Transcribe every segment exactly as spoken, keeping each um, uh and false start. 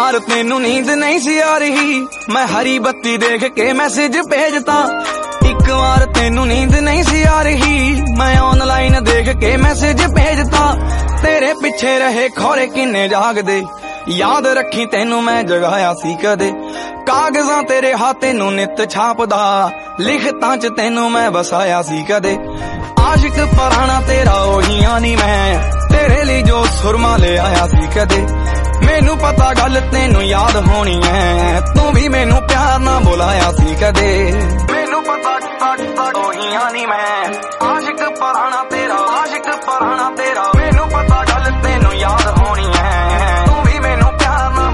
ਵਾਰ ਤੈਨੂੰ ਨੀਂਦ ਨਹੀਂ ਸੀ ਆ ਰਹੀ, ਮੈਂ ਹਰੀ ਬੱਤੀ ਦੇਖ ਕੇ ਮੈਸੇਜ ਭੇਜਤਾ। ਇੱਕ ਵਾਰ ਤੈਨੂੰ ਨੀਂਦ ਨਹੀਂ ਸੀ ਆ ਰਹੀ, ਮੈਂ ਆਨਲਾਈਨ ਦੇਖ ਕੇ ਮੈਸੇਜ ਭੇਜਤਾ। ਤੇਰੇ ਪਿੱਛੇ ਰਹੇ ਖੌਰੇ ਕਿੰਨੇ ਜਾਗਦੇ, ਯਾਦ ਰੱਖੀ ਤੈਨੂੰ ਮੈਂ ਜਗਾਇਆ ਸੀ ਕਦੇ। ਕਾਗਜ਼ਾਂ ਤੇਰੇ ਹੱਥ ਤੈਨੂੰ ਨਿੱਤ ਛਾਪਦਾ, ਲਿਖਤਾਂ ਚ ਤੈਨੂੰ ਮੈਂ ਵਸਾਇਆ ਸੀ ਕਦੇ। ਆਸ਼ਿਕ ਪੁਰਾਣਾ ਤੇਰਾ ਉਹੀ ਨੀ ਮੈਂ, ਤੇਰੇ ਲਈ ਜੋ ਸੁਰਮਾ ਲੈ ਆਇਆ ਸੀ ਕਦੇ। ਮੈਨੂੰ ਪਤਾ ਗੱਲ ਤੈਨੂੰ ਯਾਦ ਹੋਣੀ ਐ, ਤੂੰ ਵੀ ਮੈਨੂੰ ਪਿਆਰ ਨਾਲ ਬੁਲਾਇਆ ਸੀ ਕਦੇ। ਮੈਨੂੰ ਪਤਾ ਉਹੀ ਨੀ ਮੈਂ, ਆਸ਼ਿਕ ਪੁਰਾਣਾ ਤੇਰਾ, ਆਸ਼ਿਕ ਪੁਰਾਣਾ ਤੇਰਾ। ਮੈਨੂੰ ਪਤਾ ਗੱਲ ਤੈਨੂੰ ਯਾਦ ਹੋਣੀ ਐ, ਤੂੰ ਵੀ ਮੈਨੂੰ ਪਿਆਰ ਨਾਲ।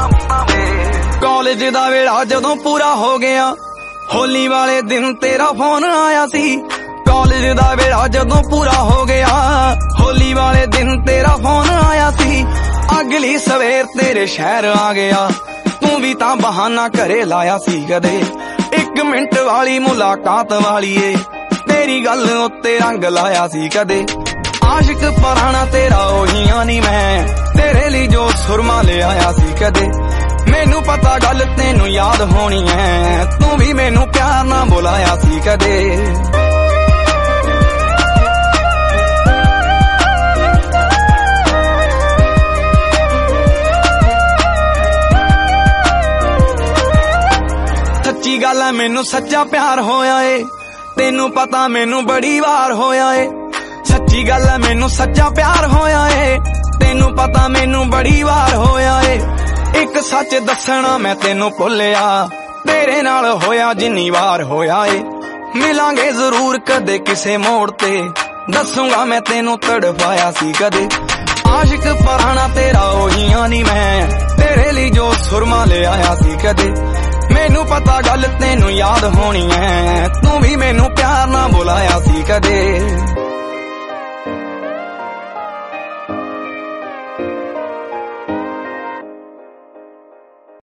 ਕਾਲਜ ਦਾ ਵੇਲਾ ਜਦੋਂ ਪੂਰਾ ਹੋ ਗਿਆ, ਹੋਲੀ ਵਾਲੇ ਦਿਨ ਤੇਰਾ ਫੋਨ ਆਇਆ ਸੀ। ਕਾਲਜ ਦਾ ਵੇਲਾ ਜਦੋਂ ਪੂਰਾ ਹੋ ਗਿਆ, ਹੋਲੀ ਵਾਲੇ ਦਿਨ ਤੇਰਾ ਫੋਨ ਆਇਆ ਸੀ। ਅਗਲੀ ਸਵੇਰ ਤੇਰੇ ਸ਼ਹਿਰ ਆ ਗਿਆ, ਤੂੰ ਵੀ ਤਾਂ ਬਹਾਨਾ ਘਰੇ ਲਾਇਆ ਸੀ ਕਦੇ। ਇੱਕ ਮਿੰਟ ਵਾਲੀ ਮੁਲਾਕਾਤ ਵਾਲੀਏ, ਤੇਰੀ ਗੱਲ ਉੱਤੇ ਰੰਗ ਲਾਇਆ ਸੀ ਕਦੇ। ਆਸ਼ਿਕ ਪੁਰਾਣਾ ਤੇਰਾ ਉਹੀ ਨੀ ਮੈਂ, ਤੇਰੇ ਲਈ ਜੋ ਸੁਰਮਾ ਲੈ ਆਇਆ ਸੀ ਕਦੇ। ਮੈਨੂੰ ਪਤਾ ਗੱਲ ਤੈਨੂੰ ਯਾਦ ਹੋਣੀ ਐ, ਤੂੰ ਵੀ ਮੈਨੂੰ ਪਿਆਰ ਨਾਲ ਬੁਲਾਇਆ ਸੀ ਕਦੇ। ਸੱਚੀ ਗੱਲ ਐ ਮੈਨੂੰ ਸੱਚਾ ਪਿਆਰ ਹੋਇਆ ਏ, ਤੈਨੂੰ ਪਤਾ ਮੈਨੂੰ ਬੜੀ ਵਾਰ ਹੋਇਆ ਏ। ਸੱਚੀ ਗੱਲ ਐ ਮੈਨੂੰ ਸੱਚਾ ਪਿਆਰ ਹੋਇਆ ਏ, ਤੈਨੂੰ ਪਤਾ ਮੈਨੂੰ ਬੜੀ ਵਾਰ ਹੋਇਆ ਏ। ਇੱਕ ਸੱਚ ਦੱਸਣਾ ਮੈਂ ਤੈਨੂੰ ਭੁੱਲਿਆ, ਤੇਰੇ ਨਾਲ ਹੋਇਆ ਜਿੰਨੀ ਵਾਰ ਹੋਇਆ ਏ। ਮਿਲਾਂਗੇ ਜ਼ਰੂਰ ਕਦੇ ਕਿਸੇ ਮੋੜ ਤੇ, ਦੱਸੂਗਾ ਮੈਂ ਤੈਨੂੰ ਤੜਫਾਇਆ ਸੀ ਕਦੇ। ਆਸ਼ਿਕ ਪੁਰਾਣਾ ਤੇਰਾ ਉਹੀ ਨੀ ਮੈਂ, ਤੇਰੇ ਲਈ ਜੋ ਸੁਰਮਾ ਲੈ ਆਇਆ ਸੀ ਕਦੇ। ਮੈਨੂੰ ਪਤਾ ਗੱਲ ਤੈਨੂੰ ਯਾਦ ਹੋਣੀ ਐ, ਤੂੰ ਵੀ ਮੈਨੂੰ ਪਿਆਰ ਨਾਲ ਬੁਲਾਇਆ ਸੀ ਕਦੇ।